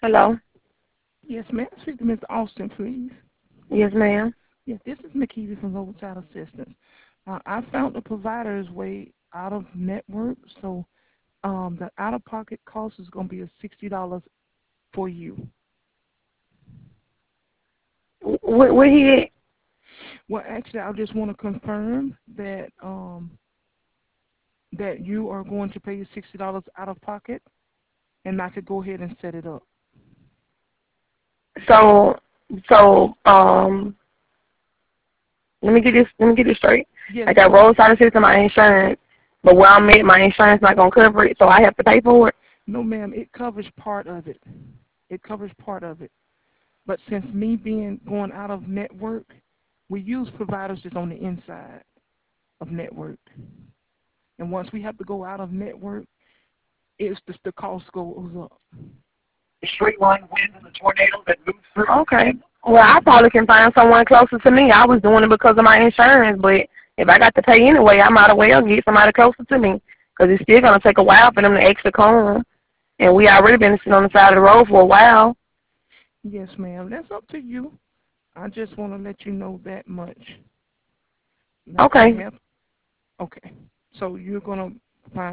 Hello. Yes, ma'am. Speak to Mr. Austin, please. Yes, ma'am. Yes, this is McKeevy from Roadside Assistance. I found the provider's way out of network, so the out-of-pocket cost is going to be a $60 for you. Where he at? Well, actually, I just want to confirm that you are going to pay $60 out of pocket, and I could go ahead and set it up. So, so, let me get this straight. Yes, I got roadside assistance, my insurance, but where I'm at, my insurance not gonna cover it, so I have to pay for it. no, ma'am. It covers part of it. It covers part of it. But since me being going out of network, we use providers just on the inside of network. And once we have to go out of network, it's just the cost goes up. Street run winds and the tornadoes that move through. Okay. Well, I probably can find someone closer to me. I was doing it because of my insurance, but if I got to pay anyway, I might as well get somebody closer to me because it's still gonna take a while for them to actually come. And we already been sitting on the side of the road for a while. Yes, ma'am. That's up to you. I just want to let you know that much. That I Okay. have. Okay. So you're gonna find